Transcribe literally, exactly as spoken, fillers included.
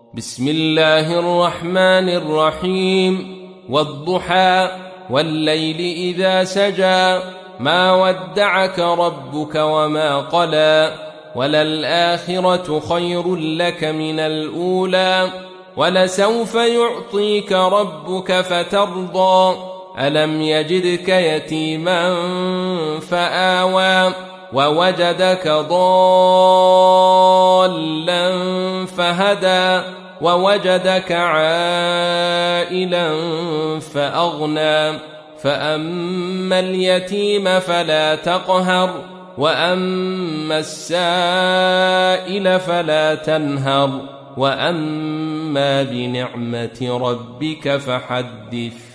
بسم الله الرحمن الرحيم والضحى والليل إذا سجى ما ودعك ربك وما قلى وللآخرة خير لك من الأولى ولسوف يعطيك ربك فترضى ألم يجدك يتيما فآوى ووجدك ضالا فهدى ووجدك عائلا فأغنى فأما اليتيم فلا تقهر وأما السائل فلا تنهر وأما بنعمة ربك فحدث.